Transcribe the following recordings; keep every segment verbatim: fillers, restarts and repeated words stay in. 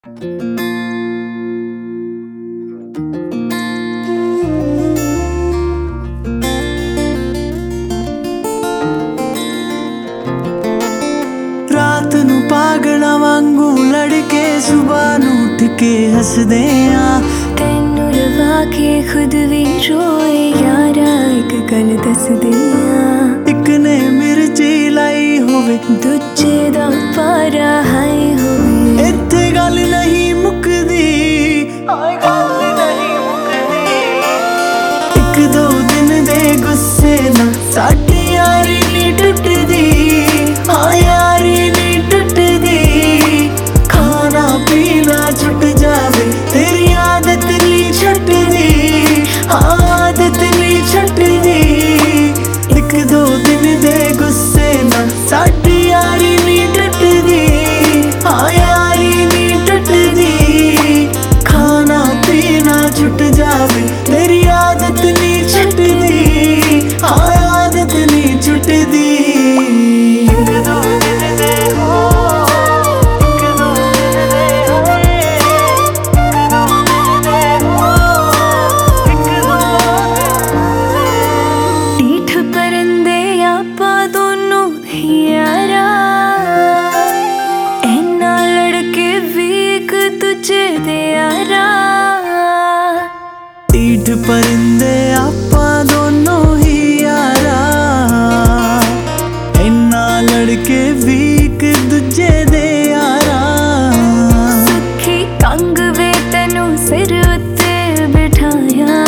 रात नू पागला वांगू लड़के सुबह नू उठ के हसदे आ तेनू रवा के खुद भी रोए यारा एक गल दस दे एक ने मिर्ची लाई होवे दूजे दा पारा हाय होवे इत्थे गल नहीं मुकदी हाय गल नहीं मुकदी एक दो दिन दे गुस्से ना साडी यारी नी टुटदी हाँ यारी नी टुटदी खाना पीना छुट जावे तेरी आदत नी छुटदी हाँ आदत नी छुटदी एक दो दिन दे गुस्से ना साडी यारी नी टुटदी हाँ यारी नी टुटदी खाना पीना छुट जावे तेरी आदत नी छुटदी हाँ आदत नी छुटदी एक दो दिन दे हो एक दो दिन दे होए एक दो दिन दे हो एक दो ਢੀਠ ਪਰੰਦੇ ਆਪਾਂ ਦੋਨੋਂ ਹੀ ਯਾਰਾ ਇਹਨਾਂ ਲੜਕੇ ਵੀ ਇੱਕ ਦੂਜੇ ਦੇ ਯਾਰਾ ਢੀਠ ਪਰਿੰਦੇ ਆਪਾਂ ਦੋਨੋਂ ਹੀ ਯਾਰਾ ਇੰਨਾ ਲੜਕੇ ਵੀ ਇੱਕ ਦੂਜੇ ਦੇ ਯਾਰਾ ਸੁੱਖੀ ਕੰਗ ਵੇ ਤੈਨੂੰ ਸਿਰ ਉੱਤੇ ਬਿਠਾਇਆ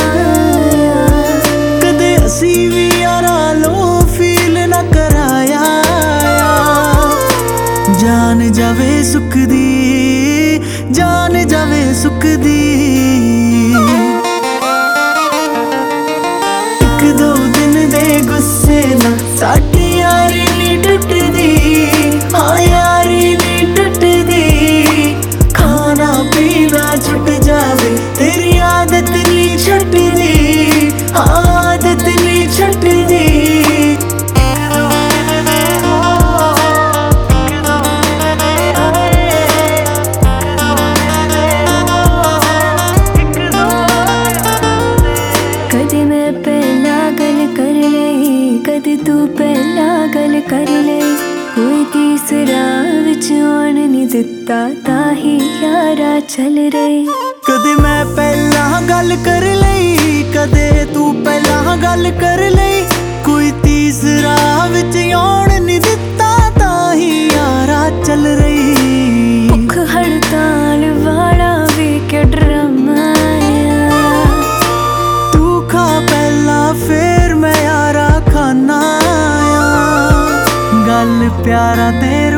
ਕਦੇ ਅਸੀਂ ਵੀ ਯਾਰਾ ਲੋ ਫੀਲ ਨਾ ਕਰਾਇਆ ਜਾਨ ਜਾਵੇ ਸੁੱਖ ਦੀ ਜਾਨ ਜਾਵੇ ਸੁੱਖ ਦੀ ਇੱਕ ਦੋ ਦਿਨ ਦੇ ਗੁੱਸੇ ਨਾ ਸਾਡੀ ਯਾਰੀ ਨੀ ਟੁੱਟਦੀ ਹਾਂ ਯਾਰੀ ਨੀ ਟੁੱਟਦੀ ਖਾਣਾ ਪੀਣਾ ਛੁੱਟ ਜਾਵੇ ਤੇਰੀ ਆਦਤ ਨੀ ਛੁੱਟਦੀ ਹਾਂ ਆਦਤ ਨੀ ਛੁੱਟਦੀ ਇੱਕ ਦੋ ਦਿਨ ਦੇ ਹੋ ਇੱਕ ਦੋ ਦਿਨ ਦੇ ਹੋਏ ਇੱਕ ਦੋ ਦਿਨ ਦੇ ਹੋ ਇੱਕ ਦੋ ਦਿਨ ਦੇ ਕਦੇ ਮੈਂ ਪਹਿਲਾਂ ਗੱਲ ਕਰ ਲਈ ਕਦੇ ਤੂੰ ਪਹਿਲਾਂ ਗੱਲ ਕਰ ਲਈ ਕੋਈ ਤੀਸਰਾ ਵਿੱਚ ਆਉਣ ਨਹੀਂ ਦਿੱਤਾ ਤਾਂ ਹੀ ਯਾਰਾ ਚੱਲ ਰਹੀ ਕਦੇ ਮੈਂ ਪਹਿਲਾਂ ਗੱਲ ਕਰ ਲਈ ਕਦੇ ਤੂੰ ਪਹਿਲਾਂ ਗੱਲ ਕਰ ਲਈ ਕੋਈ ਤੀਸਰਾ ਵਿੱਚ ਆਉਣ ਨਹੀਂ ਦਿੱਤਾ ਤਾਂ ਹੀ ਯਾਰਾ ਚੱਲ ਰਹੀ ਭੁੱਖ ਹੜਤਾਲ ਵਾਲਾ ਵੀ ਕਿ ਡਰਾਮਾ ਆ ਤੂੰ ਖਾ ਪਹਿਲਾਂ ਫੇਰ ਮੈਂ ਯਾਰਾ ਖਾਨਾ ਆ ਗੱਲ ਪਿਆਰਾ ਤੇਰਾ